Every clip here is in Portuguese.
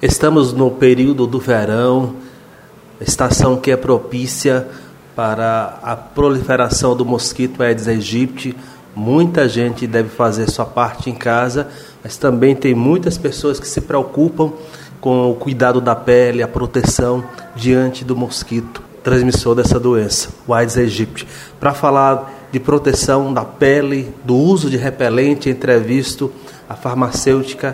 Estamos no período do verão, estação que é propícia para a proliferação do mosquito Aedes aegypti. Muita gente deve fazer sua parte em casa, mas também tem muitas pessoas que se preocupam com o cuidado da pele, a proteção diante do mosquito transmissor dessa doença, o Aedes aegypti. Para falar de proteção da pele, do uso de repelente, entrevisto a farmacêutica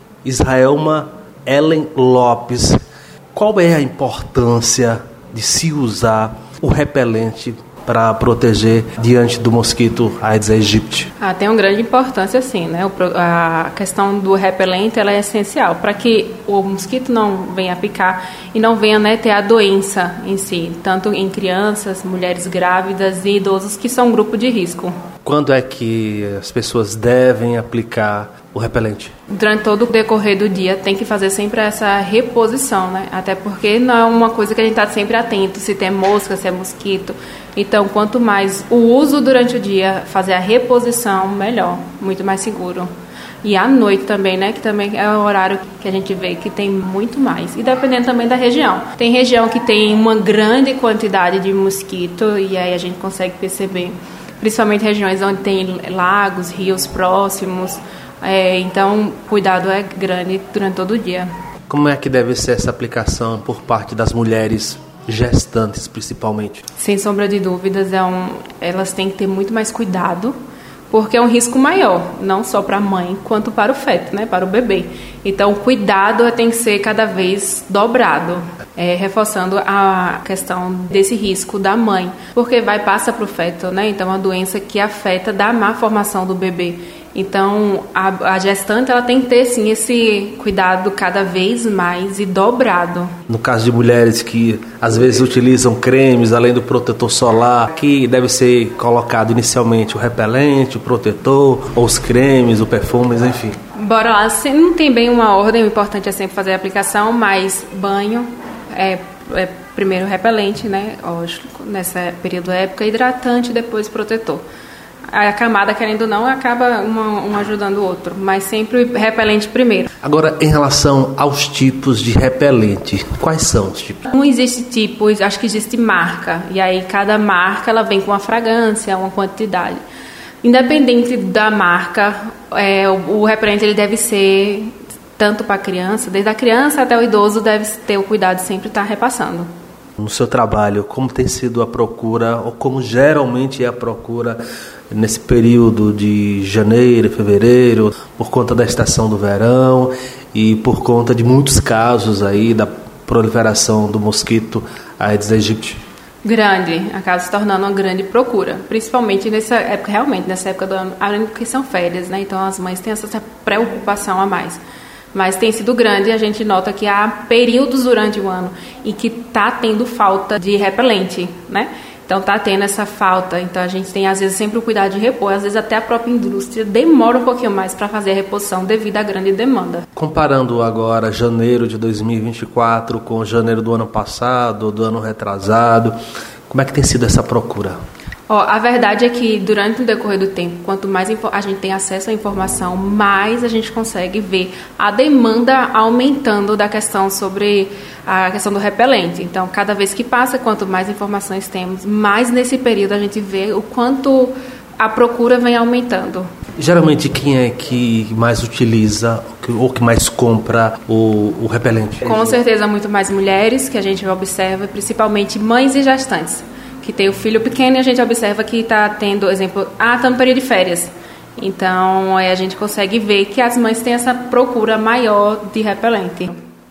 Israelma Ellen Lopes. Qual é a importância de se usar o repelente para proteger diante do mosquito Aedes aegypti? Tem uma grande importância, sim, né? A questão do repelente ela é essencial para que o mosquito não venha picar e não venha, né, ter a doença em si, tanto em crianças, mulheres grávidas e idosos que são grupo de risco. Quando é que as pessoas devem aplicar o repelente? Durante todo o decorrer do dia tem que fazer sempre essa reposição, né? Até porque não é uma coisa que a gente está sempre atento, se tem mosca, se é mosquito. Então, quanto mais o uso durante o dia, fazer a reposição, melhor, muito mais seguro. E à noite também, né? Que também é o horário que a gente vê que tem muito mais. E dependendo também da região. Tem região que tem uma grande quantidade de mosquito e aí a gente consegue perceber. Principalmente regiões onde tem lagos, rios próximos. Então, cuidado é grande durante todo o dia. Como é que deve ser essa aplicação por parte das mulheres gestantes, principalmente? Sem sombra de dúvidas, elas têm que ter muito mais cuidado, porque é um risco maior, não só para a mãe, quanto para o feto, né, para o bebê. Então, o cuidado tem que ser cada vez dobrado, reforçando a questão desse risco da mãe, porque passa para o feto, né? Então, é uma doença que afeta da má formação do bebê. Então, a gestante ela tem que ter, sim, esse cuidado cada vez mais e dobrado. No caso de mulheres que, às vezes, utilizam cremes, além do protetor solar, que deve ser colocado inicialmente o repelente, o protetor, ou os cremes, os perfumes, enfim. Bora lá, não tem bem uma ordem, o importante é sempre fazer a aplicação, mas banho primeiro repelente, né, lógico, nessa período época, hidratante, depois protetor. A camada, querendo ou não, acaba um ajudando o outro, mas sempre repelente primeiro. Agora, em relação aos tipos de repelente, quais são os tipos? Não existe tipo, acho que existe marca, e aí cada marca ela vem com uma fragrância, uma quantidade. Independente da marca, o repelente ele deve ser tanto para a criança, desde a criança até o idoso deve ter o cuidado de sempre estar repassando. No seu trabalho, como tem sido a procura, ou como geralmente é a procura nesse período de janeiro, fevereiro, por conta da estação do verão e por conta de muitos casos aí da proliferação do mosquito Aedes aegypti? Grande, acaba se tornando uma grande procura, principalmente nessa época, realmente, nessa época do ano, além do que são férias, né? Então as mães têm essa preocupação a mais. Mas tem sido grande e a gente nota que há períodos durante o ano em que está tendo falta de repelente, né? Então está tendo essa falta, então a gente tem às vezes sempre o cuidado de repor, às vezes até a própria indústria demora um pouquinho mais para fazer a reposição devido à grande demanda. Comparando agora janeiro de 2024 com janeiro do ano passado, do ano retrasado, como é que tem sido essa procura? A verdade é que durante o decorrer do tempo, quanto mais a gente tem acesso à informação, mais a gente consegue ver a demanda aumentando da questão sobre a questão do repelente. Então, cada vez que passa, quanto mais informações temos, mais nesse período a gente vê o quanto a procura vem aumentando. Geralmente, quem é que mais utiliza ou que mais compra o repelente? Com certeza, muito mais mulheres, que a gente observa, principalmente mães e gestantes, que tem o filho pequeno e a gente observa que está tendo, exemplo, está no período de férias. Então, aí a gente consegue ver que as mães têm essa procura maior de repelente.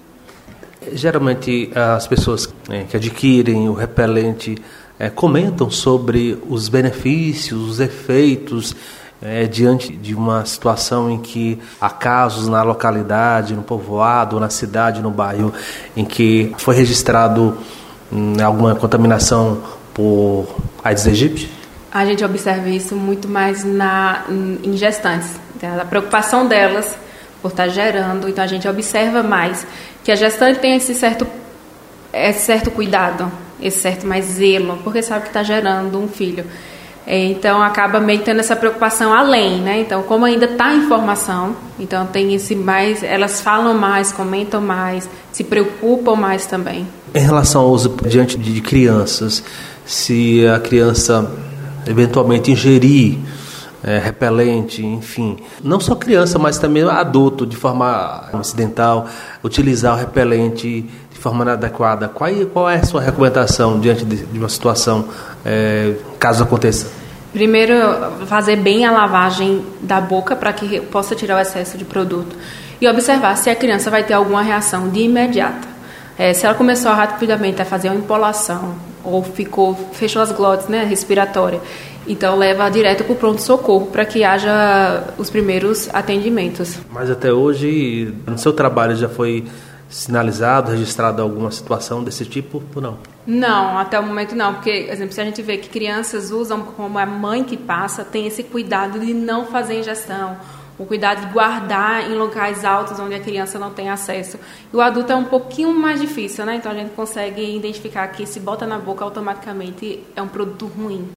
Geralmente, as pessoas que adquirem o repelente comentam sobre os benefícios, os efeitos, diante de uma situação em que há casos na localidade, no povoado, na cidade, no bairro, em que foi registrado alguma contaminação por Aedes aegypti? A gente observa isso muito mais em gestantes, a preocupação delas por estar gerando, então a gente observa mais que a gestante tem esse certo cuidado, esse certo mais zelo, porque sabe que está gerando um filho. Então acaba meio tendo essa preocupação além, né? Então, como ainda está em formação, então tem esse mais, elas falam mais, comentam mais, se preocupam mais também. Em relação ao uso diante de crianças, se a criança eventualmente ingerir repelente, enfim, não só criança, mas também adulto, de forma acidental, utilizar o repelente de forma inadequada, qual é a sua recomendação diante de uma situação, caso aconteça? Primeiro, fazer bem a lavagem da boca para que possa tirar o excesso de produto e observar se a criança vai ter alguma reação de imediata. Se ela começou rapidamente a fazer uma impolação ou fechou as glotes, né, respiratória, então leva direto para o pronto-socorro para que haja os primeiros atendimentos. Mas até hoje, no seu trabalho já foi sinalizado, registrado alguma situação desse tipo ou não? Não, até o momento não, porque, por exemplo, se a gente vê que crianças usam como a mãe que passa, tem esse cuidado de não fazer ingestão, o cuidado de guardar em locais altos onde a criança não tem acesso. E o adulto é um pouquinho mais difícil, né? Então a gente consegue identificar que se bota na boca automaticamente é um produto ruim.